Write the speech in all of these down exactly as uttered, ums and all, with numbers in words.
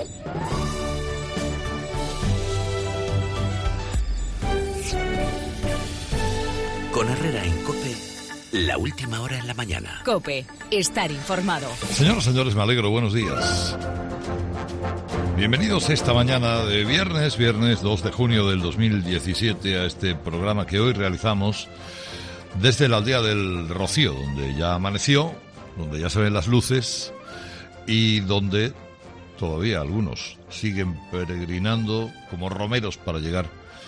Con Herrera en COPE, la última hora en la mañana. COPE, estar informado. Señoras y señores, me alegro, buenos días. Bienvenidos esta mañana de viernes, viernes dos de junio del dos mil diecisiete, a este programa que hoy realizamos desde la aldea del Rocío, donde ya amaneció, donde ya se ven las luces y donde todavía algunos siguen peregrinando como romeros para llegar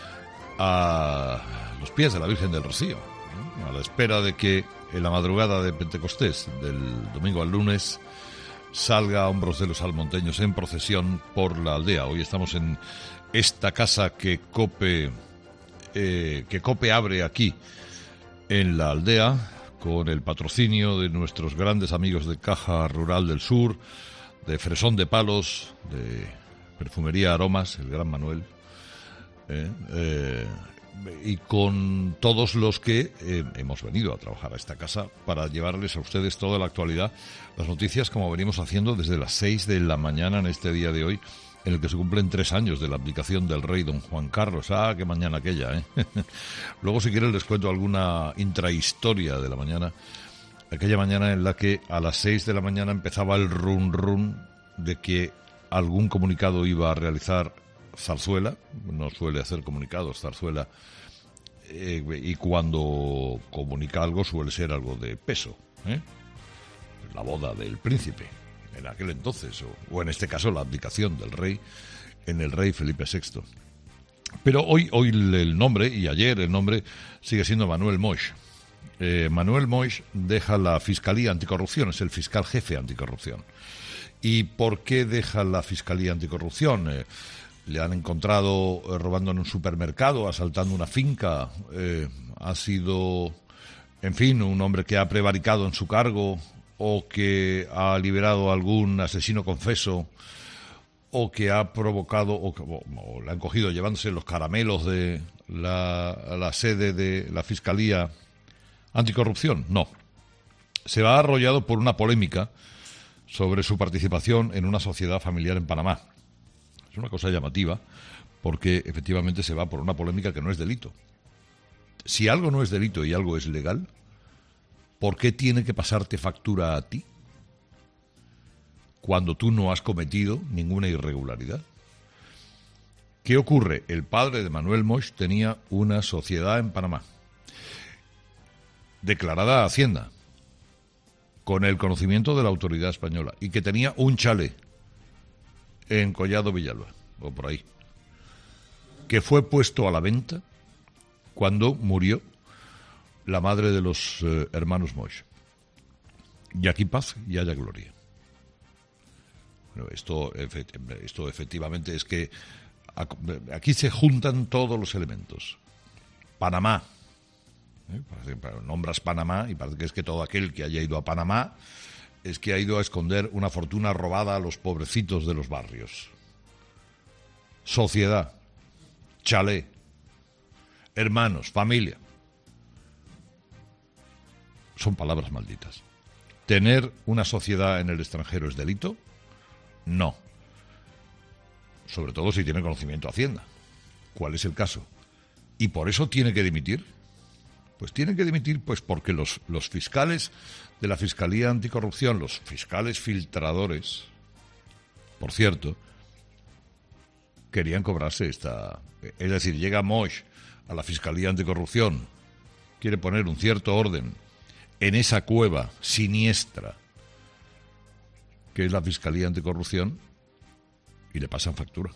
a los pies de la Virgen del Rocío, ¿no? A la espera de que en la madrugada de Pentecostés, del domingo al lunes, salga a hombros de los salmonteños en procesión por la aldea. Hoy estamos en esta casa que COPE, eh, que COPE abre aquí, en la aldea, con el patrocinio de nuestros grandes amigos de Caja Rural del Sur, de Fresón de Palos, de Perfumería Aromas, el gran Manuel, eh, eh, y con todos los que eh, hemos venido a trabajar a esta casa para llevarles a ustedes toda la actualidad, las noticias como venimos haciendo desde las seis de la mañana en este día de hoy, en el que se cumplen tres años de la abdicación del rey don Juan Carlos. Ah, qué mañana aquella, ¿eh? Luego, si quieren, les cuento alguna intrahistoria de la mañana. Aquella mañana en la que a las seis de la mañana empezaba el run run de que algún comunicado iba a realizar Zarzuela. No suele hacer comunicados Zarzuela, eh, y cuando comunica algo suele ser algo de peso, ¿eh? La boda del príncipe en aquel entonces, o, o en este caso la abdicación del rey en el rey Felipe sexto. Pero hoy, hoy el nombre, y ayer el nombre, sigue siendo Manuel Moix. Eh, Manuel Moix deja la Fiscalía Anticorrupción, es el fiscal jefe anticorrupción. ¿Y por qué deja la Fiscalía Anticorrupción? Eh, le han encontrado eh, robando en un supermercado, asaltando una finca, eh, ha sido, en fin, un hombre que ha prevaricado en su cargo, o que ha liberado a algún asesino confeso, o que ha provocado, o, o, o le han cogido llevándose los caramelos de la, la sede de la Fiscalía Anticorrupción. No. Se va arrollado por una polémica sobre su participación en una sociedad familiar en Panamá. Es una cosa llamativa, porque efectivamente se va por una polémica que no es delito. Si algo no es delito y algo es legal, ¿por qué tiene que pasarte factura a ti cuando tú no has cometido ninguna irregularidad? ¿Qué ocurre? El padre de Manuel Moix tenía una sociedad en Panamá, declarada a Hacienda, con el conocimiento de la autoridad española, y que tenía un chalet en Collado Villalba, o por ahí, que fue puesto a la venta cuando murió la madre de los eh, hermanos Moix. Y aquí paz y haya gloria. Bueno, esto, esto efectivamente es que aquí se juntan todos los elementos. Panamá. ¿Eh? Nombras Panamá y parece que es que todo aquel que haya ido a Panamá es que ha ido a esconder una fortuna robada a los pobrecitos de los barrios. Sociedad, chalet, hermanos, familia. Son palabras malditas. ¿Tener una sociedad en el extranjero es delito? No. Sobre todo si tiene conocimiento de Hacienda. ¿Cuál es el caso? ¿Y por eso tiene que dimitir? Pues tiene que dimitir pues porque los, los fiscales de la Fiscalía Anticorrupción, los fiscales filtradores, por cierto, querían cobrarse esta... Es decir, llega Moix a la Fiscalía Anticorrupción, quiere poner un cierto orden en esa cueva siniestra que es la Fiscalía Anticorrupción, y le pasan factura.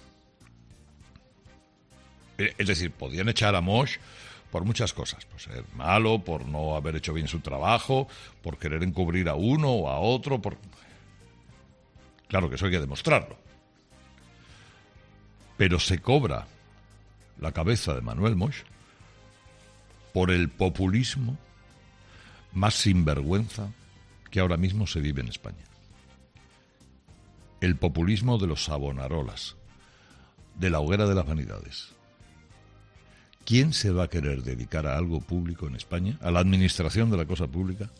Es decir, podían echar a Moix por muchas cosas, por ser malo, por no haber hecho bien su trabajo, por querer encubrir a uno o a otro, por... Claro que eso hay que demostrarlo. Pero se cobra la cabeza de Manuel Moix por el populismo más sinvergüenza que ahora mismo se vive en España. El populismo de los Savonarolas, de la hoguera de las vanidades. ¿Quién se va a querer dedicar a algo público en España? ¿A la administración de la cosa pública?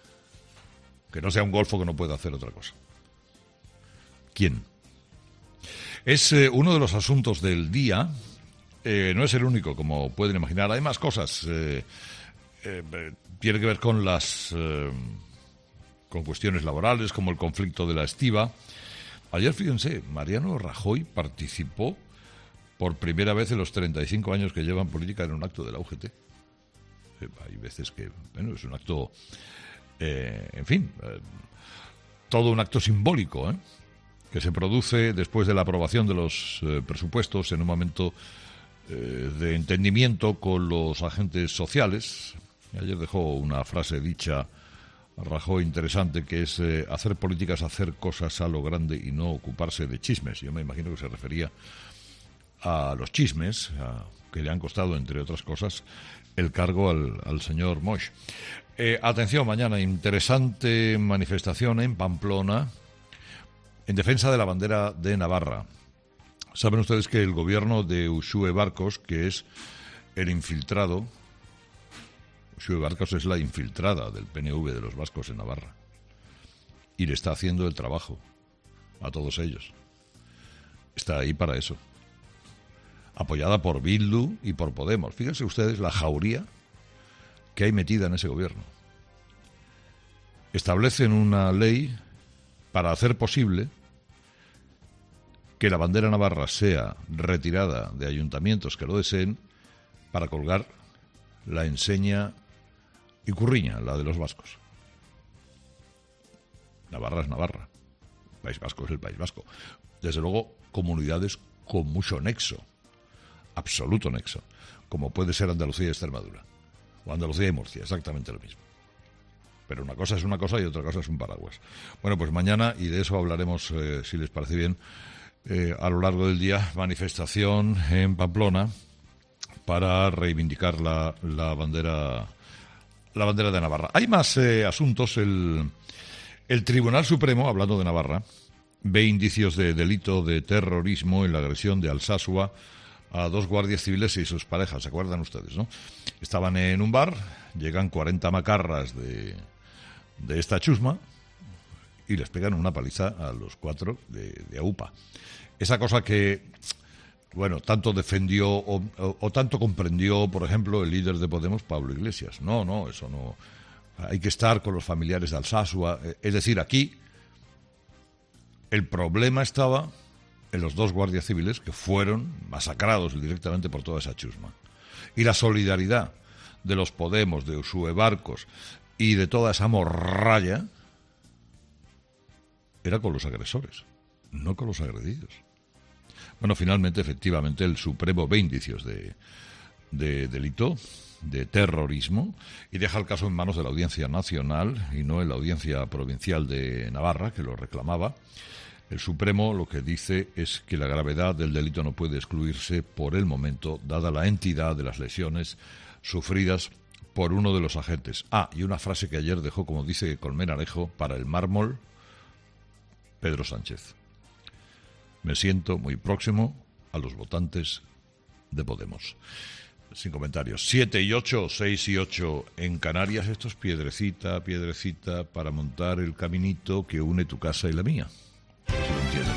Que no sea un golfo que no pueda hacer otra cosa. ¿Quién? Es eh, uno de los asuntos del día. Eh, no es el único, como pueden imaginar. Hay más cosas. Eh, eh, tiene que ver con las eh, con cuestiones laborales, como el conflicto de la estiba. Ayer, fíjense, Mariano Rajoy participó por primera vez en los treinta y cinco años que lleva en política en un acto de la U G T. Eh, hay veces que, bueno, es un acto, eh, en fin, eh, todo un acto simbólico, ¿eh? que se produce después de la aprobación de los eh, presupuestos en un momento eh, de entendimiento con los agentes sociales. Ayer dejó una frase dicha Rajoy interesante, que es eh, hacer políticas, hacer cosas a lo grande y no ocuparse de chismes. Yo me imagino que se refería a los chismes, a, que le han costado, entre otras cosas, el cargo al, al señor Moix. Eh, atención, mañana, interesante manifestación en Pamplona en defensa de la bandera de Navarra. Saben ustedes que el gobierno de Uxue Barkos, que es el infiltrado, Uxue Barkos es la infiltrada del P N V de los vascos en Navarra, y le está haciendo el trabajo a todos ellos. Está ahí para eso, apoyada por Bildu y por Podemos. Fíjense ustedes la jauría que hay metida en ese gobierno. Establecen una ley para hacer posible que la bandera navarra sea retirada de ayuntamientos que lo deseen, para colgar la enseña Icurriña, la de los vascos. Navarra es Navarra, País Vasco es el País Vasco. Desde luego, comunidades con mucho nexo, absoluto nexo, como puede ser Andalucía y Extremadura, o Andalucía y Murcia, exactamente lo mismo. Pero una cosa es una cosa y otra cosa es un paraguas. Bueno, pues mañana, y de eso hablaremos, eh, si les parece bien, eh, a lo largo del día, manifestación en Pamplona para reivindicar la, la bandera la bandera de Navarra. Hay más eh, asuntos. El, el Tribunal Supremo, hablando de Navarra, ve indicios de delito de terrorismo en la agresión de Alsasua a dos guardias civiles y sus parejas. ¿Se acuerdan ustedes, no? Estaban en un bar, llegan cuarenta macarras de, de esta chusma y les pegan una paliza a los cuatro de, de A U P A. Esa cosa que, bueno, tanto defendió o, o, o tanto comprendió, por ejemplo, el líder de Podemos, Pablo Iglesias. No, no, eso no. Hay que estar con los familiares de Alsasua. Es decir, aquí el problema estaba en los dos guardias civiles que fueron masacrados directamente por toda esa chusma. Y la solidaridad de los Podemos, de Uxue Barkos y de toda esa morralla era con los agresores, no con los agredidos. Bueno, finalmente, efectivamente, el Supremo ve indicios de, de delito, de terrorismo, y deja el caso en manos de la Audiencia Nacional y no en la Audiencia Provincial de Navarra, que lo reclamaba. El Supremo lo que dice es que la gravedad del delito no puede excluirse por el momento, dada la entidad de las lesiones sufridas por uno de los agentes. Ah, y una frase que ayer dejó, como dice Colmenarejo, para el mármol, Pedro Sánchez. Me siento muy próximo a los votantes de Podemos. Sin comentarios. Siete y ocho, seis y ocho en Canarias. Esto es piedrecita, piedrecita para montar el caminito que une tu casa y la mía. Si lo entienden.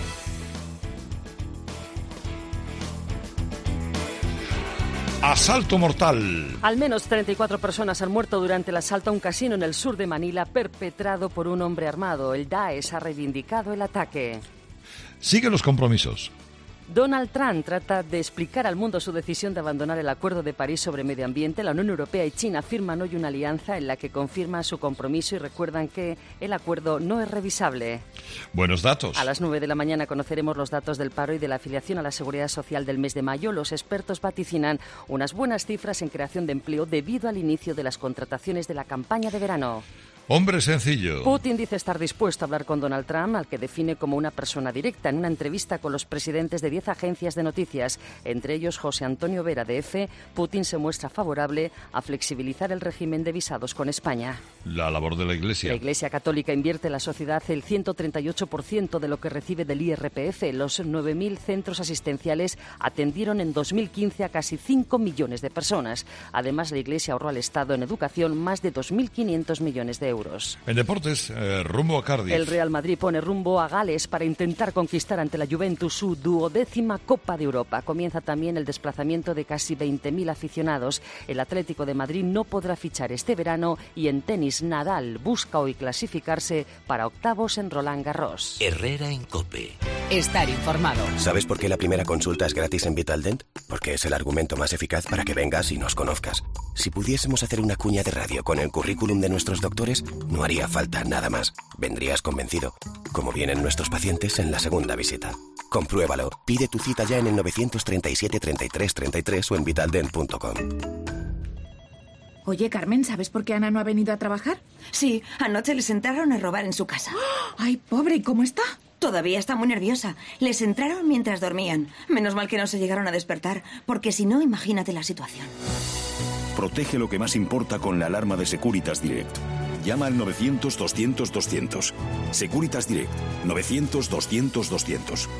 Asalto mortal. Al menos treinta y cuatro personas han muerto durante el asalto a un casino en el sur de Manila perpetrado por un hombre armado. El Daesh ha reivindicado el ataque. Siguen los compromisos. Donald Trump trata de explicar al mundo su decisión de abandonar el Acuerdo de París sobre medio ambiente. La Unión Europea y China firman hoy una alianza en la que confirman su compromiso y recuerdan que el acuerdo no es revisable. Buenos datos. A las nueve de la mañana conoceremos los datos del paro y de la afiliación a la Seguridad Social del mes de mayo. Los expertos vaticinan unas buenas cifras en creación de empleo debido al inicio de las contrataciones de la campaña de verano. Hombre sencillo. Putin dice estar dispuesto a hablar con Donald Trump, al que define como una persona directa. En una entrevista con los presidentes de diez agencias de noticias, entre ellos José Antonio Vera de EFE, Putin se muestra favorable a flexibilizar el régimen de visados con España. La labor de la Iglesia. La Iglesia Católica invierte en la sociedad el ciento treinta y ocho por ciento de lo que recibe del I R P F. Los nueve mil centros asistenciales atendieron en dos mil quince a casi cinco millones de personas. Además, la Iglesia ahorró al Estado en educación más de dos mil quinientos millones de euros. euros. En deportes, eh, rumbo a Cardiff. El Real Madrid pone rumbo a Gales para intentar conquistar ante la Juventus su duodécima Copa de Europa. Comienza también el desplazamiento de casi veinte mil aficionados. El Atlético de Madrid no podrá fichar este verano y en tenis Nadal busca hoy clasificarse para octavos en Roland Garros. Herrera en COPE. Estar informado. ¿Sabes por qué la primera consulta es gratis en Vitaldent? Porque es el argumento más eficaz para que vengas y nos conozcas. Si pudiésemos hacer una cuña de radio con el currículum de nuestros doctores, no haría falta nada más. Vendrías convencido, como vienen nuestros pacientes en la segunda visita. Compruébalo. Pide tu cita ya en el novecientos treinta y siete, treinta y tres, treinta y tres o en vitaldent punto com. Oye, Carmen, ¿sabes por qué Ana no ha venido a trabajar? Sí, anoche les entraron a robar en su casa. ¡Ay, pobre! ¿Y cómo está? Todavía está muy nerviosa. Les entraron mientras dormían. Menos mal que no se llegaron a despertar, porque si no, imagínate la situación. Protege lo que más importa con la alarma de Securitas Direct. Llama al novecientos, doscientos, doscientos. Securitas Direct. novecientos, doscientos, doscientos.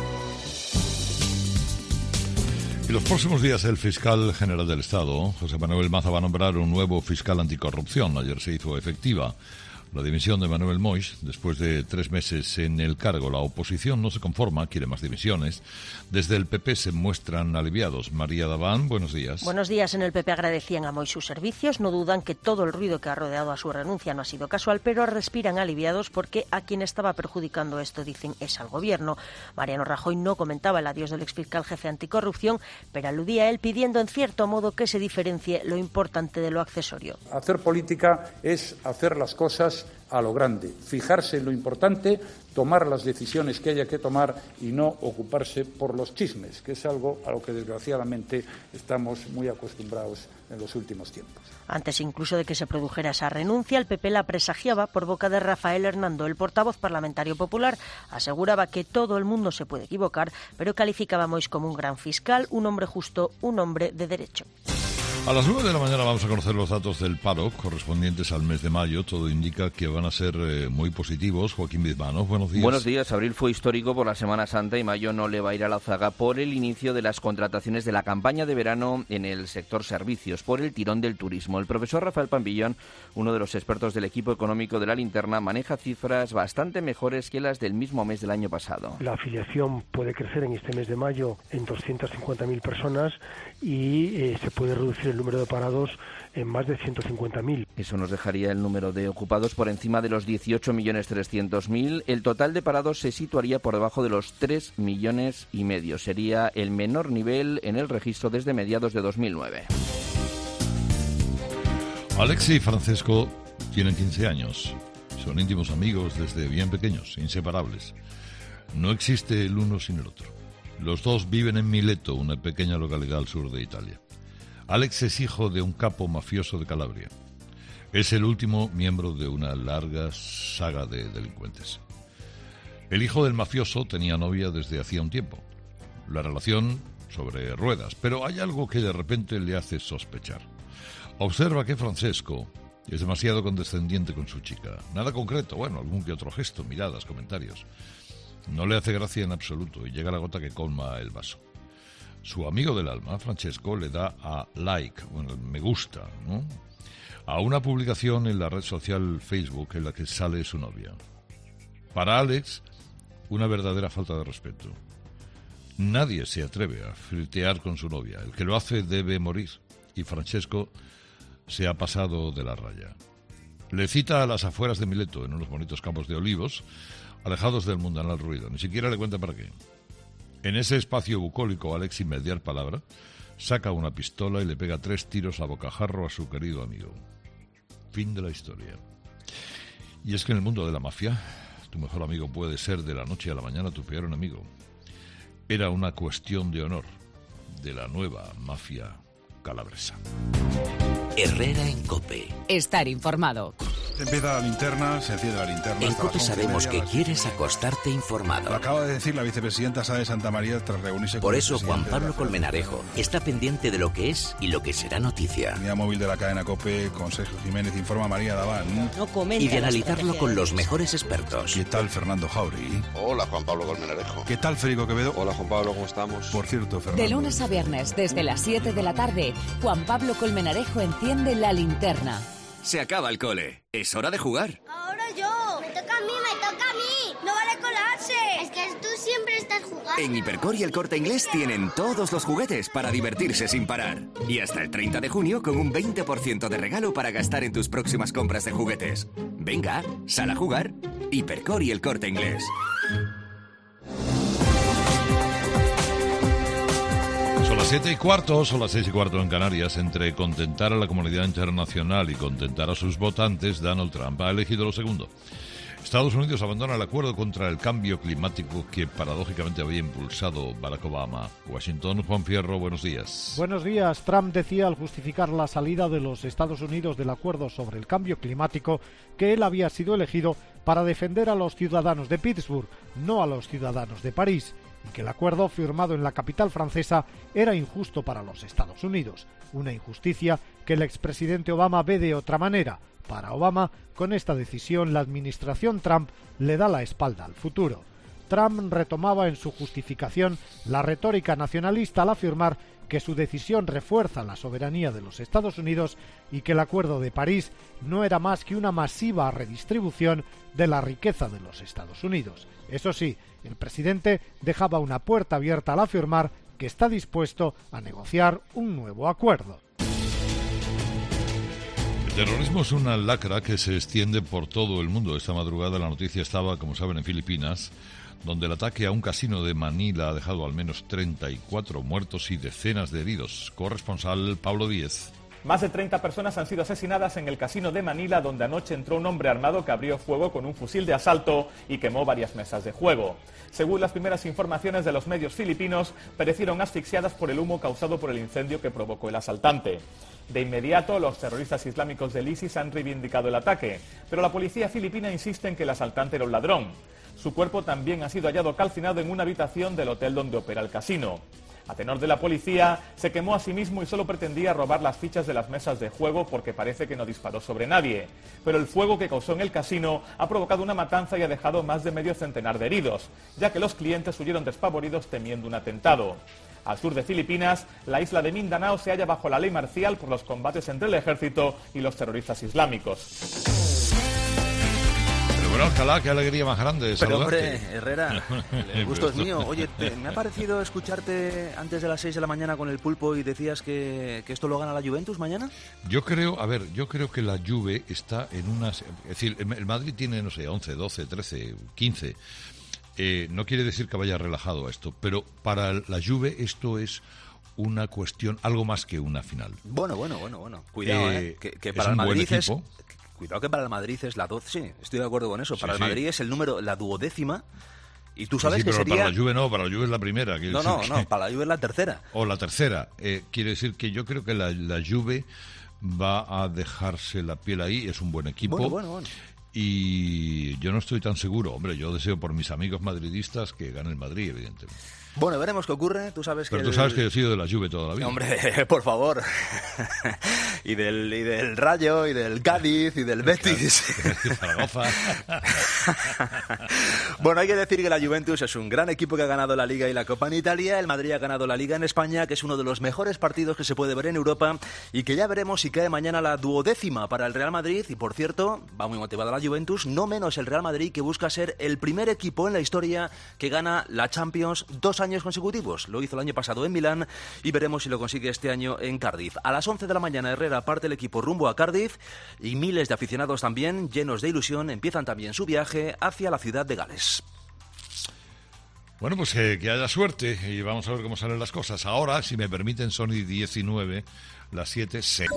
En los próximos días el fiscal general del Estado, José Manuel Maza, va a nombrar un nuevo fiscal anticorrupción. Ayer se hizo efectiva la dimisión de Manuel Moix después de tres meses en el cargo. La oposición no se conforma, quiere más dimisiones. Desde el P P se muestran aliviados. María Daván, buenos días. Buenos días. En el P P agradecían a Moix sus servicios. No dudan que todo el ruido que ha rodeado a su renuncia no ha sido casual, pero respiran aliviados porque a quien estaba perjudicando esto, dicen, es al Gobierno. Mariano Rajoy no comentaba el adiós del exfiscal jefe anticorrupción, pero aludía a él pidiendo en cierto modo que se diferencie lo importante de lo accesorio. Hacer política es hacer las cosas a lo grande, fijarse en lo importante, tomar las decisiones que haya que tomar y no ocuparse por los chismes, que es algo a lo que desgraciadamente estamos muy acostumbrados en los últimos tiempos. Antes incluso de que se produjera esa renuncia, el P P la presagiaba por boca de Rafael Hernando. El portavoz parlamentario popular aseguraba que todo el mundo se puede equivocar, pero calificaba a Moix como un gran fiscal, un hombre justo, un hombre de derecho. A las nueve de la mañana vamos a conocer los datos del paro correspondientes al mes de mayo. Todo indica que van a ser eh, muy positivos. Joaquín Bizmano, buenos días. Buenos días. Abril fue histórico por la Semana Santa y mayo no le va a ir a la zaga por el inicio de las contrataciones de la campaña de verano en el sector servicios, por el tirón del turismo. El profesor Rafael Pampillón, uno de los expertos del equipo económico de la Linterna, maneja cifras bastante mejores que las del mismo mes del año pasado. La afiliación puede crecer en este mes de mayo en doscientas cincuenta mil personas y eh, se puede reducir el número de parados en más de ciento cincuenta mil. Eso nos dejaría el número de ocupados por encima de los dieciocho millones trescientos mil. El total de parados se situaría por debajo de los tres millones y medio. Sería el menor nivel en el registro desde mediados de dos mil nueve. Alexi y Francesco tienen quince años. Son íntimos amigos desde bien pequeños, inseparables. No existe el uno sin el otro. Los dos viven en Mileto, una pequeña localidad al sur de Italia. Alex es hijo de un capo mafioso de Calabria. Es el último miembro de una larga saga de delincuentes. El hijo del mafioso tenía novia desde hacía un tiempo. La relación sobre ruedas, pero hay algo que de repente le hace sospechar. Observa que Francesco es demasiado condescendiente con su chica. Nada concreto, bueno, algún que otro gesto, miradas, comentarios. No le hace gracia en absoluto y llega la gota que colma el vaso. Su amigo del alma, Francesco, le da a like, bueno, me gusta, ¿no?, a una publicación en la red social Facebook en la que sale su novia. Para Alex, una verdadera falta de respeto. Nadie se atreve a flirtear con su novia. El que lo hace debe morir. Y Francesco se ha pasado de la raya. Le cita a las afueras de Mileto, en unos bonitos campos de olivos, alejados del mundanal ruido. Ni siquiera le cuenta para qué. En ese espacio bucólico, Alex, sin mediar palabra, saca una pistola y le pega tres tiros a bocajarro a su querido amigo. Fin de la historia. Y es que en el mundo de la mafia, tu mejor amigo puede ser de la noche a la mañana tu peor enemigo. Era una cuestión de honor de la nueva mafia calabresa. Herrera en COPE. Estar informado. Se empieza la linterna, se enciende la linterna. En COPE sabemos que quieres acostarte informado. Lo acaba de decir la vicepresidenta Sá de Santa María tras reunirse con Por eso Juan Pablo Colmenarejo está pendiente de lo que es y lo que será noticia. Unidad móvil de la cadena COPE con Sergio Jiménez, informa María Daván. No comenta y de analizarlo con los mejores expertos. ¿Qué tal Fernando Jauregui? Hola Juan Pablo Colmenarejo. ¿Qué tal Federico Quevedo? Hola Juan Pablo, ¿cómo estamos? Por cierto, Fernando. De lunes a viernes, desde las siete de la tarde, Juan Pablo Colmenarejo enciende la linterna. Se acaba el cole. Es hora de jugar. Ahora yo. Me toca a mí, me toca a mí. No vale colarse. Es que tú siempre estás jugando. En Hipercor y El Corte Inglés tienen todos los juguetes para divertirse sin parar. Y hasta el treinta de junio con un veinte por ciento de regalo para gastar en tus próximas compras de juguetes. Venga, sal a jugar. Hipercor y El Corte Inglés. Son las siete y cuarto, son las seis y cuarto en Canarias. Entre contentar a la comunidad internacional y contentar a sus votantes, Donald Trump ha elegido lo segundo. Estados Unidos abandona el acuerdo contra el cambio climático que paradójicamente había impulsado Barack Obama. Washington, Juan Fierro, buenos días. Buenos días. Trump decía al justificar la salida de los Estados Unidos del acuerdo sobre el cambio climático que él había sido elegido para defender a los ciudadanos de Pittsburgh, no a los ciudadanos de París, y que el acuerdo firmado en la capital francesa era injusto para los Estados Unidos, una injusticia que el expresidente Obama ve de otra manera. Para Obama, con esta decisión, la administración Trump le da la espalda al futuro. Trump retomaba en su justificación la retórica nacionalista al afirmar que su decisión refuerza la soberanía de los Estados Unidos y que el Acuerdo de París no era más que una masiva redistribución de la riqueza de los Estados Unidos. Eso sí, el presidente dejaba una puerta abierta al afirmar que está dispuesto a negociar un nuevo acuerdo. El terrorismo es una lacra que se extiende por todo el mundo. Esta madrugada la noticia estaba, como saben, en Filipinas, donde el ataque a un casino de Manila ha dejado al menos treinta y cuatro muertos y decenas de heridos. Corresponsal Pablo Díez. Más de treinta personas han sido asesinadas en el casino de Manila, donde anoche entró un hombre armado que abrió fuego con un fusil de asalto y quemó varias mesas de juego. Según las primeras informaciones de los medios filipinos, perecieron asfixiadas por el humo causado por el incendio que provocó el asaltante. De inmediato, los terroristas islámicos del ISIS han reivindicado el ataque, pero la policía filipina insiste en que el asaltante era un ladrón. Su cuerpo también ha sido hallado calcinado en una habitación del hotel donde opera el casino. A tenor de la policía, se quemó a sí mismo y solo pretendía robar las fichas de las mesas de juego porque parece que no disparó sobre nadie. Pero el fuego que causó en el casino ha provocado una matanza y ha dejado más de medio centenar de heridos, ya que los clientes huyeron despavoridos temiendo un atentado. Al sur de Filipinas, la isla de Mindanao se halla bajo la ley marcial por los combates entre el ejército y los terroristas islámicos. Bueno, Alcalá, qué alegría más grande Pero saludarte. hombre, Herrera, el gusto es mío. Oye, te, me ha parecido escucharte antes de las seis de la mañana con el Pulpo y decías que, que esto lo gana la Juventus mañana. Yo creo, a ver, yo creo que la Juve está en unas... Es decir, el Madrid tiene, no sé, once, doce, trece, quince. Eh, no quiere decir que vaya relajado a esto, pero para la Juve esto es una cuestión, algo más que una final. Bueno, bueno, bueno, bueno. Cuidado, eh, eh que, que para el Madrid es... Cuidado que para el Madrid es la doce, sí, estoy de acuerdo con eso. Para sí, el Madrid sí. es el número, la duodécima, y tú sabes sí, sí, que pero sería... para la Juve no, para la Juve es la primera. No, no, que... no, para la Juve es la tercera. O la tercera. Eh, quiere decir que yo creo que la, la Juve va a dejarse la piel ahí, es un buen equipo. Bueno, bueno, bueno. Y yo no estoy tan seguro, hombre, yo deseo por mis amigos madridistas que gane el Madrid, evidentemente. Bueno, veremos qué ocurre. Tú sabes que Pero tú el... sabes que yo he sido de la Juve toda la vida. Hombre, por favor. y, del, y del Rayo, y del Cádiz, y del Betis. Zaragoza. Bueno, hay que decir que la Juventus es un gran equipo que ha ganado la Liga y la Copa en Italia. El Madrid ha ganado la Liga en España, que es uno de los mejores partidos que se puede ver en Europa. Y que ya veremos si cae mañana la duodécima para el Real Madrid. Y por cierto, va muy motivada la Juventus, no menos el Real Madrid, que busca ser el primer equipo en la historia que gana la Champions dos años años consecutivos. Lo hizo el año pasado en Milán y veremos si lo consigue este año en Cardiff. A las once de la mañana Herrera parte el equipo rumbo a Cardiff y miles de aficionados también, llenos de ilusión, empiezan también su viaje hacia la ciudad de Gales. Bueno, pues eh, que haya suerte y vamos a ver cómo salen las cosas. Ahora, si me permiten, son diecinueve, las siete, seis.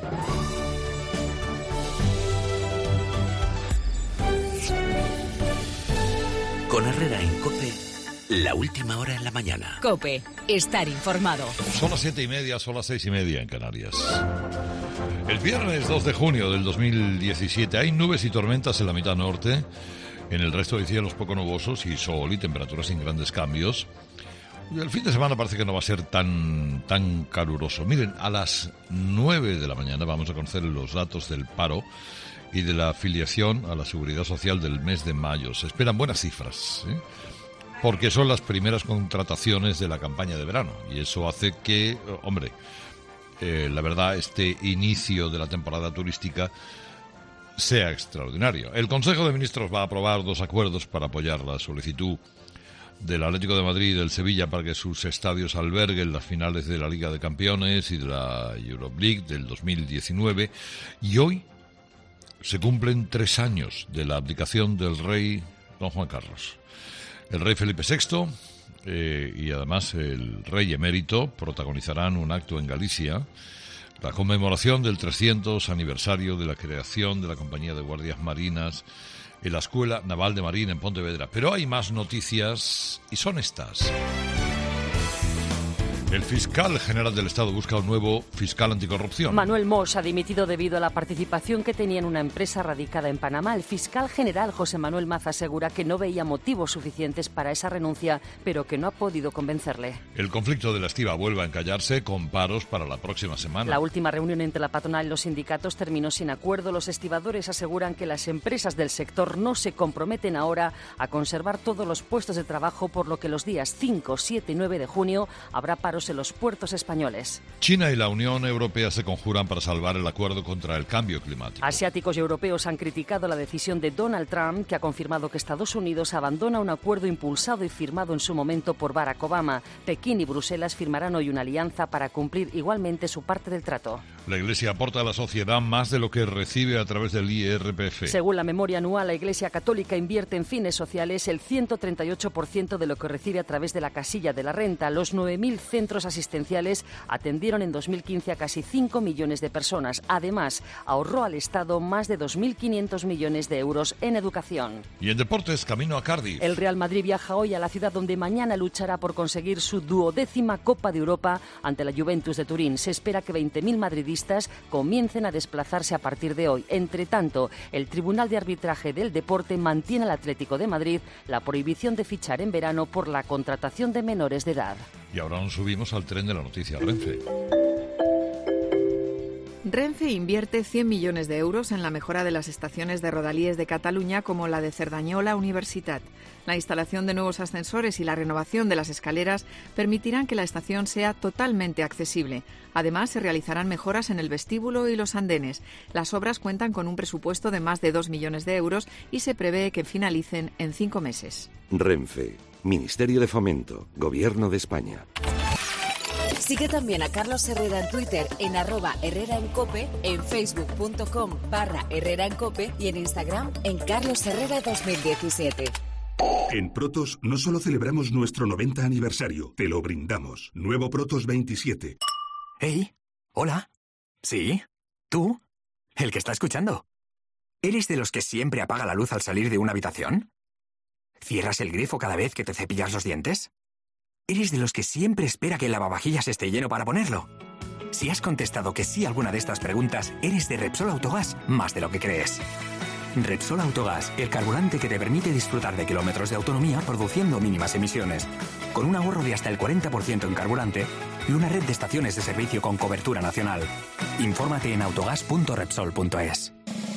Con Herrera en COPE, la última hora en la mañana. COPE, estar informado. Son las siete y media, son las seis y media en Canarias. El viernes dos de junio del dos mil diecisiete hay nubes y tormentas en la mitad norte. En el resto de cielos poco nubosos y sol y temperaturas sin grandes cambios. Y el fin de semana parece que no va a ser tan, tan caluroso. Miren, a las nueve de la mañana vamos a conocer los datos del paro y de la afiliación a la Seguridad Social del mes de mayo. Se esperan buenas cifras, ¿eh? Porque son las primeras contrataciones de la campaña de verano. Y eso hace que, hombre, eh, la verdad, este inicio de la temporada turística sea extraordinario. El Consejo de Ministros va a aprobar dos acuerdos para apoyar la solicitud del Atlético de Madrid y del Sevilla para que sus estadios alberguen las finales de la Liga de Campeones y de la Europa League del dos mil diecinueve. Y hoy se cumplen tres años de la abdicación del rey don Juan Carlos. El rey Felipe sexto eh, y además el rey emérito protagonizarán un acto en Galicia, la conmemoración del trescientos aniversario de la creación de la Compañía de Guardias Marinas en la Escuela Naval de Marina en Pontevedra. Pero hay más noticias y son estas. El fiscal general del Estado busca un nuevo fiscal anticorrupción. Manuel Mos ha dimitido debido a la participación que tenía en una empresa radicada en Panamá. El fiscal general José Manuel Maz asegura que no veía motivos suficientes para esa renuncia, pero que no ha podido convencerle. El conflicto de la estiba vuelve a encallarse con paros para la próxima semana. La última reunión entre la patronal y los sindicatos terminó sin acuerdo. Los estibadores aseguran que las empresas del sector no se comprometen ahora a conservar todos los puestos de trabajo, por lo que los días cinco, siete y nueve de junio habrá paros en los puertos españoles. China y la Unión Europea se conjuran para salvar el acuerdo contra el cambio climático. Asiáticos y europeos han criticado la decisión de Donald Trump, que ha confirmado que Estados Unidos abandona un acuerdo impulsado y firmado en su momento por Barack Obama. Pekín y Bruselas firmarán hoy una alianza para cumplir igualmente su parte del trato. La Iglesia aporta a la sociedad más de lo que recibe a través del I R P F. Según la memoria anual, la Iglesia Católica invierte en fines sociales el ciento treinta y ocho por ciento de lo que recibe a través de la casilla de la renta. Los nueve mil centros asistenciales atendieron en dos mil quince a casi cinco millones de personas. Además, ahorró al Estado más de dos mil quinientos millones de euros en educación. Y en deportes, camino a Cardiff. El Real Madrid viaja hoy a la ciudad donde mañana luchará por conseguir su duodécima Copa de Europa ante la Juventus de Turín. Se espera que veinte mil madridistas comiencen a desplazarse a partir de hoy. Entre tanto, el Tribunal de Arbitraje del Deporte mantiene al Atlético de Madrid la prohibición de fichar en verano por la contratación de menores de edad. Y ahora nos subimos al tren de la noticia, Renfe. Renfe invierte cien millones de euros en la mejora de las estaciones de Rodalies de Cataluña, como la de Cerdañola Universitat. La instalación de nuevos ascensores y la renovación de las escaleras permitirán que la estación sea totalmente accesible. Además, se realizarán mejoras en el vestíbulo y los andenes. Las obras cuentan con un presupuesto de más de dos millones de euros y se prevé que finalicen en cinco meses. Renfe, Ministerio de Fomento, Gobierno de España. Sigue también a Carlos Herrera en Twitter en arroba Herrera en Cope, en facebook.com barra Herrera en Cope y en Instagram en Carlos Herrera dos mil diecisiete. En Protos no solo celebramos nuestro noventa aniversario, te lo brindamos. Nuevo Protos veintisiete. Hey, hola. ¿Sí? ¿Tú? El que está escuchando. ¿Eres de los que siempre apaga la luz al salir de una habitación? ¿Cierras el grifo cada vez que te cepillas los dientes? ¿Eres de los que siempre espera que el lavavajillas esté lleno para ponerlo? Si has contestado que sí a alguna de estas preguntas, eres de Repsol Autogás más de lo que crees. Repsol Autogás, el carburante que te permite disfrutar de kilómetros de autonomía produciendo mínimas emisiones, con un ahorro de hasta el cuarenta por ciento en carburante y una red de estaciones de servicio con cobertura nacional. Infórmate en autogas punto repsol punto es.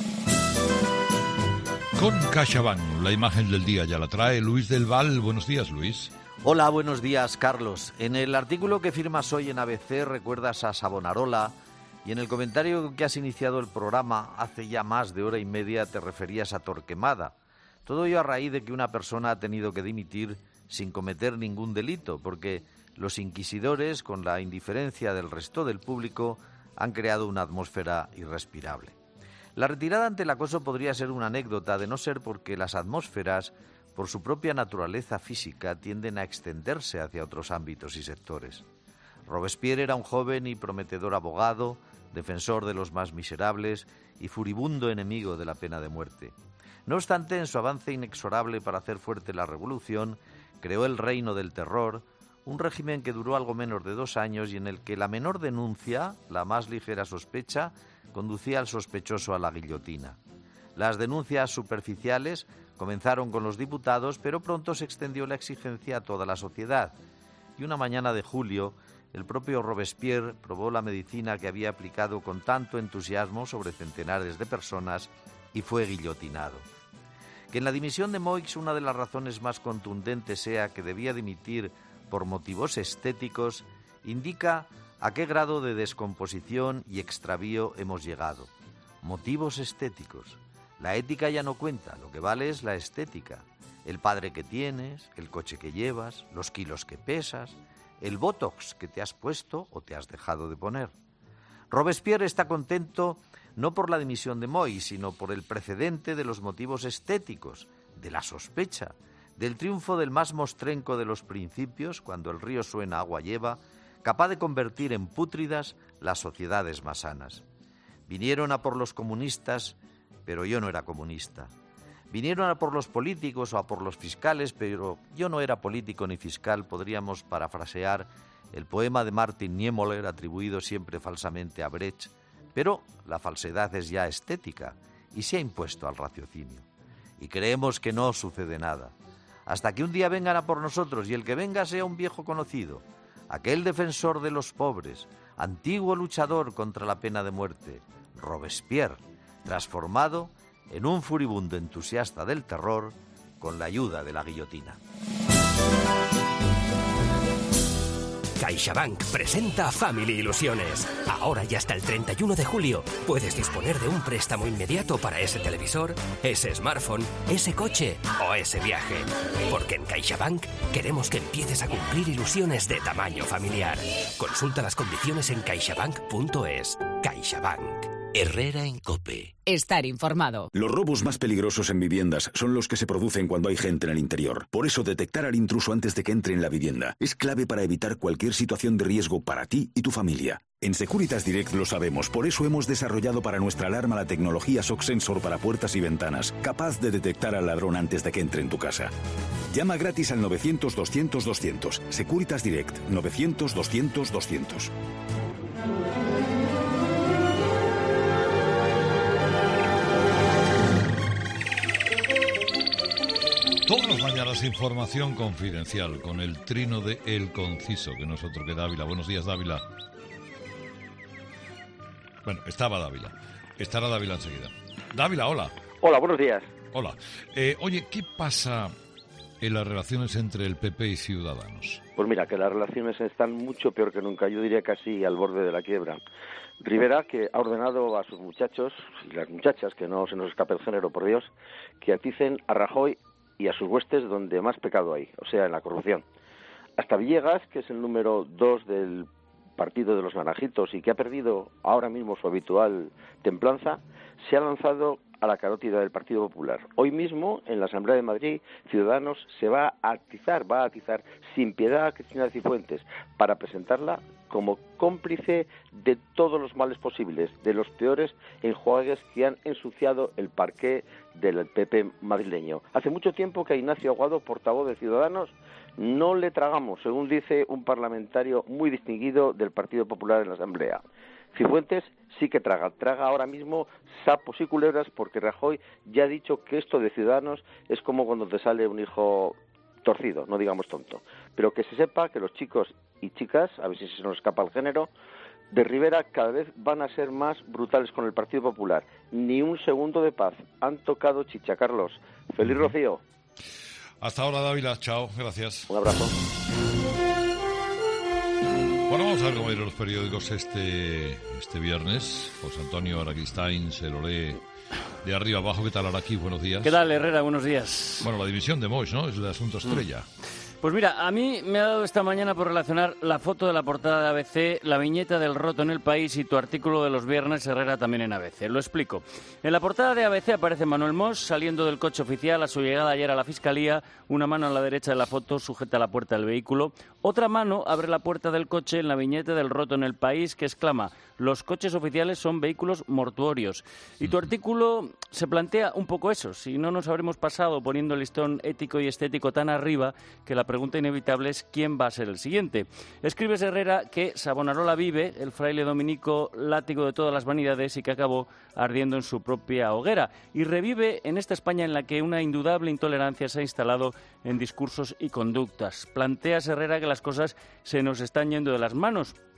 Con CaixaBank, la imagen del día ya la trae Luis del Val. Buenos días, Luis. Hola, buenos días, Carlos. En el artículo que firmas hoy en A B C recuerdas a Savonarola y en el comentario que has iniciado el programa hace ya más de hora y media te referías a Torquemada. Todo ello a raíz de que una persona ha tenido que dimitir sin cometer ningún delito, porque los inquisidores, con la indiferencia del resto del público, han creado una atmósfera irrespirable. La retirada ante el acoso podría ser una anécdota, de no ser porque las atmósferas, por su propia naturaleza física, tienden a extenderse hacia otros ámbitos y sectores. Robespierre era un joven y prometedor abogado, defensor de los más miserables y furibundo enemigo de la pena de muerte. No obstante, en su avance inexorable para hacer fuerte la revolución, creó el reino del terror, un régimen que duró algo menos de dos años y en el que la menor denuncia, la más ligera sospecha, conducía al sospechoso a la guillotina. Las denuncias superficiales comenzaron con los diputados, pero pronto se extendió la exigencia a toda la sociedad. Y una mañana de julio, el propio Robespierre probó la medicina que había aplicado con tanto entusiasmo sobre centenares de personas y fue guillotinado. Que en la dimisión de Moix una de las razones más contundentes sea que debía dimitir por motivos estéticos, indica ¿A qué grado de descomposición y extravío hemos llegado? Motivos estéticos. La ética ya no cuenta, lo que vale es la estética. El padre que tienes, el coche que llevas, los kilos que pesas, el botox que te has puesto o te has dejado de poner. Robespierre está contento no por la dimisión de Moy, sino por el precedente de los motivos estéticos, de la sospecha, del triunfo del más mostrenco de los principios, cuando el río suena agua lleva, capaz de convertir en pútridas las sociedades más sanas. Vinieron a por los comunistas, pero yo no era comunista. Vinieron a por los políticos o a por los fiscales, pero yo no era político ni fiscal. Podríamos parafrasear el poema de Martin Niemöller, atribuido siempre falsamente a Brecht, pero la falsedad es ya estética y se ha impuesto al raciocinio. Y creemos que no sucede nada, hasta que un día vengan a por nosotros y el que venga sea un viejo conocido, aquel defensor de los pobres, antiguo luchador contra la pena de muerte, Robespierre, transformado en un furibundo entusiasta del terror con la ayuda de la guillotina. CaixaBank presenta Family Ilusiones. Ahora y hasta el treinta y uno de julio puedes disponer de un préstamo inmediato para ese televisor, ese smartphone, ese coche o ese viaje. Porque en CaixaBank queremos que empieces a cumplir ilusiones de tamaño familiar. Consulta las condiciones en caixabank punto es. CaixaBank. Herrera en COPE. Estar informado. Los robos más peligrosos en viviendas son los que se producen cuando hay gente en el interior. Por eso, detectar al intruso antes de que entre en la vivienda es clave para evitar cualquier situación de riesgo para ti y tu familia. En Securitas Direct lo sabemos, por eso hemos desarrollado para nuestra alarma la tecnología Shock Sensor para puertas y ventanas, capaz de detectar al ladrón antes de que entre en tu casa. Llama gratis al novecientos doscientos doscientos. Securitas Direct, novecientos doscientos doscientos. Todas las mañanas información confidencial con el trino de El Conciso, que no es otro que Dávila. Buenos días, Dávila. Bueno, estaba Dávila. Estará Dávila enseguida. Dávila, hola. Hola, buenos días. Hola. Eh, oye, ¿qué pasa en las relaciones entre el P P y Ciudadanos? Pues mira, que las relaciones están mucho peor que nunca. Yo diría casi al borde de la quiebra. Rivera, que ha ordenado a sus muchachos y las muchachas, que no se nos escape el género, por Dios, que aticen a Rajoy y a sus huestes donde más pecado hay, o sea, en la corrupción. Hasta Villegas, que es el número dos del partido de los naranjitos y que ha perdido ahora mismo su habitual templanza, se ha lanzado a la carótida del Partido Popular. Hoy mismo, en la Asamblea de Madrid, Ciudadanos se va a atizar, va a atizar sin piedad a Cristina Cifuentes para presentarla como cómplice de todos los males posibles, de los peores enjuagues que han ensuciado el parqué del P P madrileño. Hace mucho tiempo que a Ignacio Aguado, portavoz de Ciudadanos, no le tragamos, según dice un parlamentario muy distinguido del Partido Popular en la Asamblea. Cifuentes sí que traga, traga ahora mismo sapos y culebras porque Rajoy ya ha dicho que esto de Ciudadanos es como cuando te sale un hijo torcido, no digamos tonto. Pero que se sepa que los chicos y chicas, a ver si se nos escapa el género, de Rivera cada vez van a ser más brutales con el Partido Popular. Ni un segundo de paz. Han tocado chicha, Carlos. Feliz Rocío. Hasta ahora, Dávila. Chao. Gracias. Un abrazo. Bueno, vamos a ver cómo irán los periódicos este, este viernes. José Antonio Araquistain se lo lee de arriba abajo. ¿Qué tal, Araqui? Buenos días. ¿Qué tal, Herrera? Buenos días. Bueno, la división de Moix, ¿no? Es el asunto estrella. Mm. Pues mira, a mí me ha dado esta mañana por relacionar la foto de la portada de A B C, la viñeta del roto en El País y tu artículo de los viernes, Herrera, también en A B C. Lo explico. En la portada de A B C aparece Manuel Mos saliendo del coche oficial a su llegada ayer a la Fiscalía. Una mano a la derecha de la foto sujeta la puerta del vehículo. Otra mano abre la puerta del coche en la viñeta del roto en El País que exclama: los coches oficiales son vehículos mortuorios. Y tu artículo se plantea un poco eso. Si no nos habremos pasado poniendo el listón ético y estético tan arriba que la pregunta inevitable es quién va a ser el siguiente. Escribes, Herrera, que Savonarola vive, el fraile dominico látigo de todas las vanidades y que acabó ardiendo en su propia hoguera, y revive en esta España en la que una indudable intolerancia se ha instalado en discursos y conductas. Planteas, Herrera, que las cosas se nos están yendo de las manos.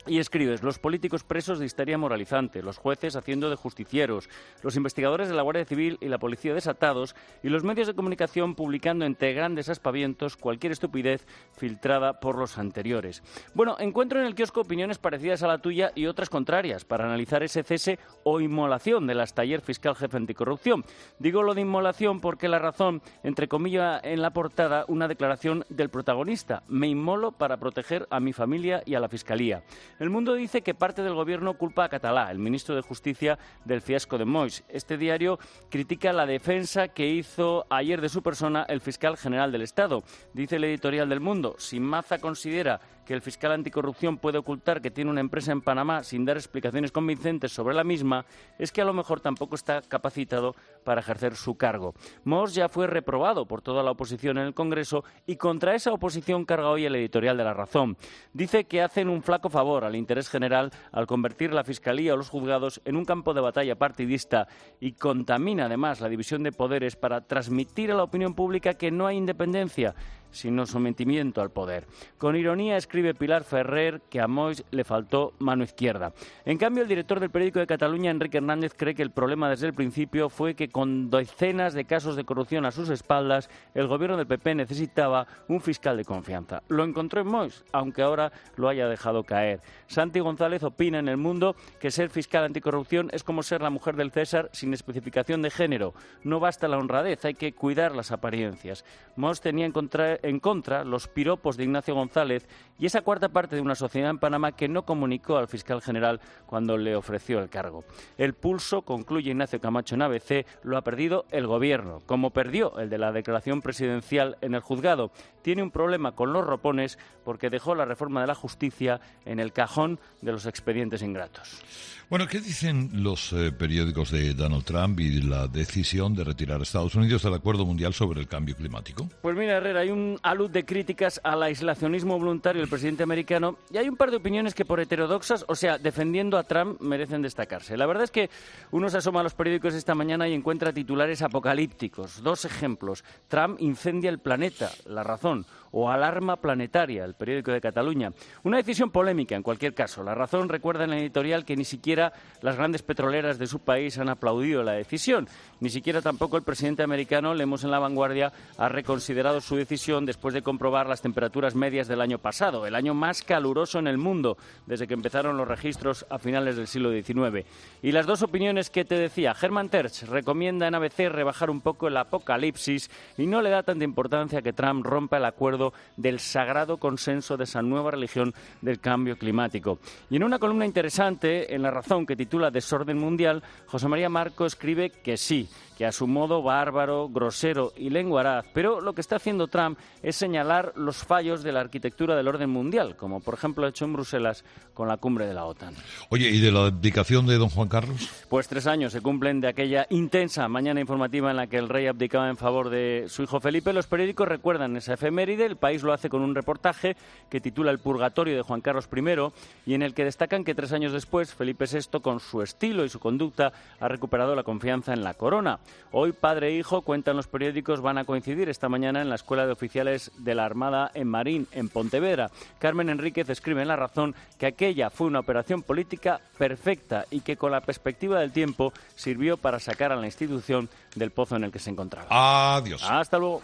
Y escribes, los políticos presos de histeria moralizante, los jueces haciendo de justicieros, los investigadores de la Guardia Civil y la policía desatados y los medios de comunicación publicando entre grandes aspavientos cualquier estupidez filtrada por los anteriores. Bueno, encuentro en el kiosco opiniones parecidas a la tuya y otras contrarias para analizar ese cese o inmolación del hasta ayer fiscal jefe anticorrupción. Digo lo de inmolación porque La Razón, entre comillas en la portada, una declaración del protagonista. Me inmolo para proteger a mi familia y a la Fiscalía. El Mundo dice que parte del gobierno culpa a Catalá, el ministro de Justicia, del fiasco de Moix. Este diario critica la defensa que hizo ayer de su persona el fiscal general del Estado. Dice el editorial del Mundo, si Maza considera que el fiscal anticorrupción puede ocultar que tiene una empresa en Panamá sin dar explicaciones convincentes sobre la misma, es que a lo mejor tampoco está capacitado para ejercer su cargo. Moix ya fue reprobado por toda la oposición en el Congreso y contra esa oposición carga hoy el editorial de La Razón. Dice que hacen un flaco favor al interés general al convertir la Fiscalía o los juzgados en un campo de batalla partidista y contamina además la división de poderes para transmitir a la opinión pública que no hay independencia, sino sometimiento al poder. Con ironía escribe Pilar Ferrer que a Moix le faltó mano izquierda. En cambio, el director del Periódico de Cataluña, Enrique Hernández, cree que el problema desde el principio fue que con decenas de casos de corrupción a sus espaldas, el gobierno del P P necesitaba un fiscal de confianza. Lo encontró en Moix, aunque ahora lo haya dejado caer. Santi González opina en El Mundo que ser fiscal anticorrupción es como ser la mujer del César sin especificación de género. No basta la honradez, hay que cuidar las apariencias. Moix tenía en contra en contra los piropos de Ignacio González y esa cuarta parte de una sociedad en Panamá que no comunicó al fiscal general cuando le ofreció el cargo. El pulso, concluye Ignacio Camacho en A B C, lo ha perdido el gobierno, como perdió el de la declaración presidencial en el juzgado. Tiene un problema con los ropones porque dejó la reforma de la justicia en el cajón de los expedientes ingratos. Bueno, ¿qué dicen los eh, periódicos de Donald Trump y la decisión de retirar a Estados Unidos del Acuerdo Mundial sobre el Cambio Climático? Pues mira, Herrera, hay un alud de críticas al aislacionismo voluntario del presidente americano y hay un par de opiniones que por heterodoxas, o sea, defendiendo a Trump, merecen destacarse. La verdad es que uno se asoma a los periódicos esta mañana y encuentra titulares apocalípticos. Dos ejemplos. Trump incendia el planeta, La Razón, o alarma planetaria, el periódico de Cataluña. Una decisión polémica, en cualquier caso. La Razón recuerda en el editorial que ni siquiera las grandes petroleras de su país han aplaudido la decisión. Ni siquiera tampoco el presidente americano, leemos en La Vanguardia, ha reconsiderado su decisión después de comprobar las temperaturas medias del año pasado, el año más caluroso en el mundo desde que empezaron los registros a finales del siglo diecinueve. Y las dos opiniones que te decía, Hermann Tertsch recomienda en A B C rebajar un poco el apocalipsis y no le da tanta importancia que Trump rompa el acuerdo del sagrado consenso de esa nueva religión del cambio climático. Y en una columna interesante en La Razón que titula Desorden Mundial, José María Marco escribe que sí, que a su modo bárbaro, grosero y lenguaraz, pero lo que está haciendo Trump es señalar los fallos de la arquitectura del orden mundial, como por ejemplo ha hecho en Bruselas con la cumbre de la OTAN. Oye, ¿y de la abdicación de don Juan Carlos? Pues tres años se cumplen de aquella intensa mañana informativa en la que el rey abdicaba en favor de su hijo Felipe. Los periódicos recuerdan esa efeméride, El País lo hace con un reportaje que titula El purgatorio de Juan Carlos primero y en el que destacan que tres años después Felipe sexto, con su estilo y su conducta, ha recuperado la confianza en la corona. Hoy padre e hijo, cuentan los periódicos, van a coincidir esta mañana en la Escuela de Oficiales de la Armada en Marín, en Pontevedra. Carmen Enríquez escribe en La Razón que aquella fue una operación política perfecta y que con la perspectiva del tiempo sirvió para sacar a la institución del pozo en el que se encontraba. Adiós. Hasta luego.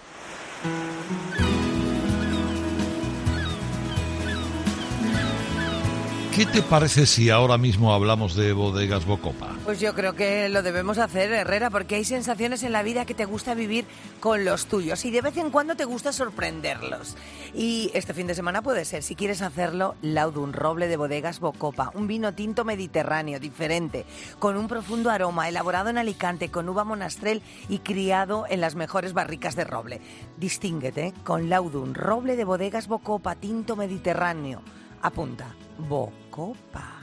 ¿Qué te parece si ahora mismo hablamos de Bodegas Bocopa? Pues yo creo que lo debemos hacer, Herrera, porque hay sensaciones en la vida que te gusta vivir con los tuyos y de vez en cuando te gusta sorprenderlos. Y este fin de semana puede ser, si quieres hacerlo, Laudun Roble de Bodegas Bocopa, un vino tinto mediterráneo, diferente, con un profundo aroma, elaborado en Alicante, con uva monastrell y criado en las mejores barricas de roble. Distínguete con Laudun Roble de Bodegas Bocopa, tinto mediterráneo. Apunta, Bocopa.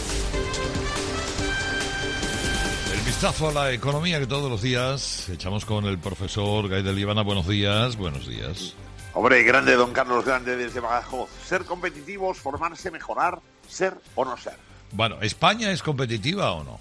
El vistazo a la economía que todos los días echamos con el profesor Gaidel Líbana. Buenos días, buenos días. Hombre, grande, don Carlos, grande desde Badajoz. Ser competitivos, formarse, mejorar, ser o no ser. Bueno, ¿España es competitiva o no?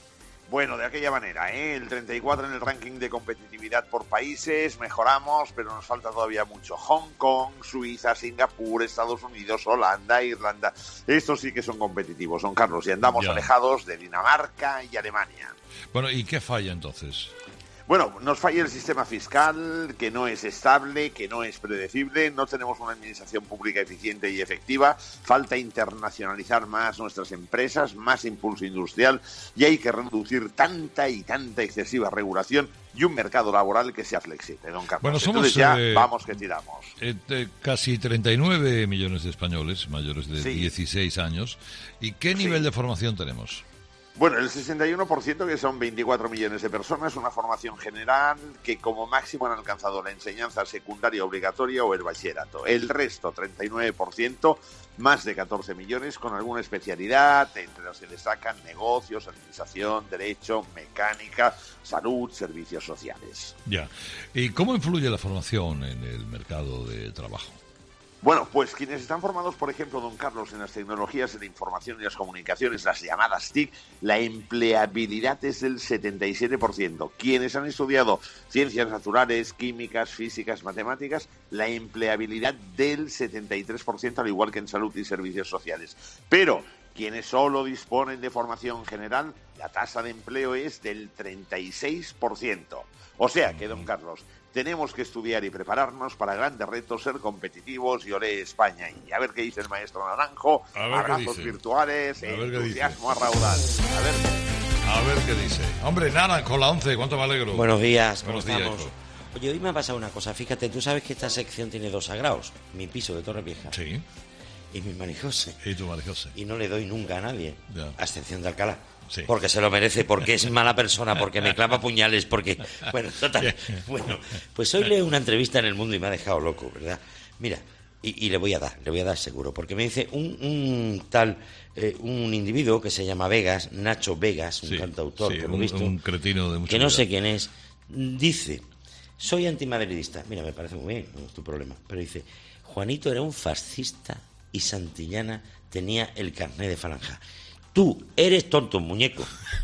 Bueno, de aquella manera, ¿eh? El treinta y cuatro en el ranking de competitividad por países, mejoramos, pero nos falta todavía mucho. Hong Kong, Suiza, Singapur, Estados Unidos, Holanda, Irlanda, estos sí que son competitivos, son Carlos, y andamos Ya. alejados de Dinamarca y Alemania. Bueno, ¿y qué falla entonces? Bueno, nos falla el sistema fiscal, que no es estable, que no es predecible, no tenemos una administración pública eficiente y efectiva, falta internacionalizar más nuestras empresas, más impulso industrial, y hay que reducir tanta y tanta excesiva regulación y un mercado laboral que sea flexible, don Carlos. Bueno, somos, Entonces ya eh, vamos que tiramos. Eh, de casi treinta y nueve millones de españoles mayores de Sí. dieciséis años. ¿Y qué nivel Sí. de formación tenemos? Bueno, el sesenta y uno por ciento, que son veinticuatro millones de personas, una formación general que como máximo han alcanzado la enseñanza secundaria obligatoria o el bachillerato. El resto, treinta y nueve por ciento, más de catorce millones, con alguna especialidad, entre las que destacan negocios, administración, derecho, mecánica, salud, servicios sociales. Ya. ¿Y cómo influye la formación en el mercado de trabajo? Bueno, pues quienes están formados, por ejemplo, don Carlos, en las tecnologías de la información y las comunicaciones, las llamadas T I C, la empleabilidad es del setenta y siete por ciento. Quienes han estudiado ciencias naturales, químicas, físicas, matemáticas, la empleabilidad del setenta y tres por ciento, al igual que en salud y servicios sociales. Pero quienes solo disponen de formación general, la tasa de empleo es del treinta y seis por ciento. O sea que, don Carlos, tenemos que estudiar y prepararnos para grandes retos, ser competitivos y olé España. Y a ver qué dice el maestro Naranjo, A ver qué abrazos dice. virtuales, A ver qué dice. entusiasmo a raudal. A ver A ver qué dice. Hombre, Nara, con la once, ¿cuánto me alegro? Buenos días, ¿cómo Buenos días, estamos? hijo. Oye, hoy me ha pasado una cosa. Fíjate, tú sabes que esta sección tiene dos sagrados. Mi piso de Torrevieja. Sí. Y mi Marijose. Y tu Marijose. Y no le doy nunca a nadie, Ya. a excepción de Alcalá. Sí. Porque se lo merece, porque es mala persona, porque me clava puñales, porque... Bueno, total. Bueno, pues hoy leo una entrevista en El Mundo y me ha dejado loco, ¿verdad? Mira, y, y le voy a dar, le voy a dar seguro, porque me dice un, un tal, eh, un individuo que se llama Vegas, Nacho Vegas, un Sí, cantautor, sí, por lo un- visto, un cretino de mucha que no sé edad. quién es, dice, soy antimadridista. Mira, me parece muy bien, no es tu problema, pero dice, Juanito era un fascista y Santillana tenía el carné de Falanja. Tú eres tonto, muñeco.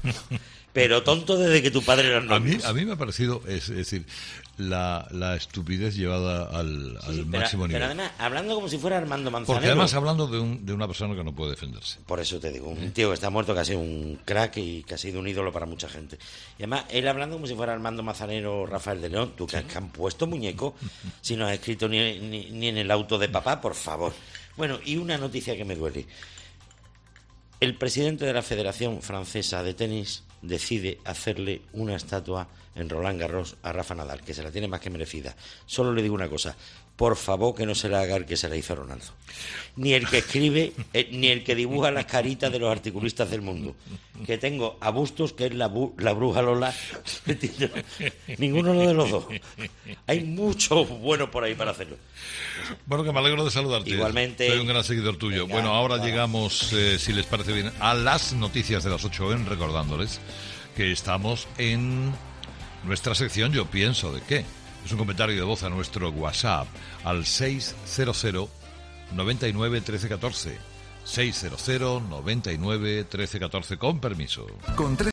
Pero tonto desde que tu padre era A mí, novios. a mí me ha parecido, es, es decir, la, la estupidez llevada al, al Pero, máximo pero nivel. además, hablando como si fuera Armando Manzanero. Porque además hablando de, un, de una persona que no puede defenderse. Por eso te digo, un tío que está muerto, que ha sido un crack y que ha sido un ídolo para mucha gente. Y además, él hablando como si fuera Armando Manzanero o Rafael de León. Tú, que, que han puesto, muñeco, si no has escrito ni, ni, ni en el auto de papá, por favor. Bueno, y una noticia que me duele. El presidente de la Federación Francesa de Tenis decide hacerle una estatua en Roland Garros a Rafa Nadal, que se la tiene más que merecida. Solo le digo una cosa, por favor que no se la haga el que se la hizo a Ronaldo. Ni el que escribe, eh, ni el que dibuja las caritas de los articulistas del mundo. Que tengo a Bustos, que es la, bu- la bruja Lola. Ninguno de los dos. Hay mucho bueno por ahí para hacerlo. Bueno, que me alegro de saludarte. Igualmente. Soy un gran seguidor tuyo. Venga, bueno, ahora vamos. llegamos, eh, si les parece bien, a las noticias de las ocho en recordándoles que estamos en nuestra sección Yo pienso de qué. Es un comentario de voz a nuestro WhatsApp al seis cero cero, noventa y nueve, trece catorce. seis cero cero, noventa y nueve, trece catorce, con permiso. Con tres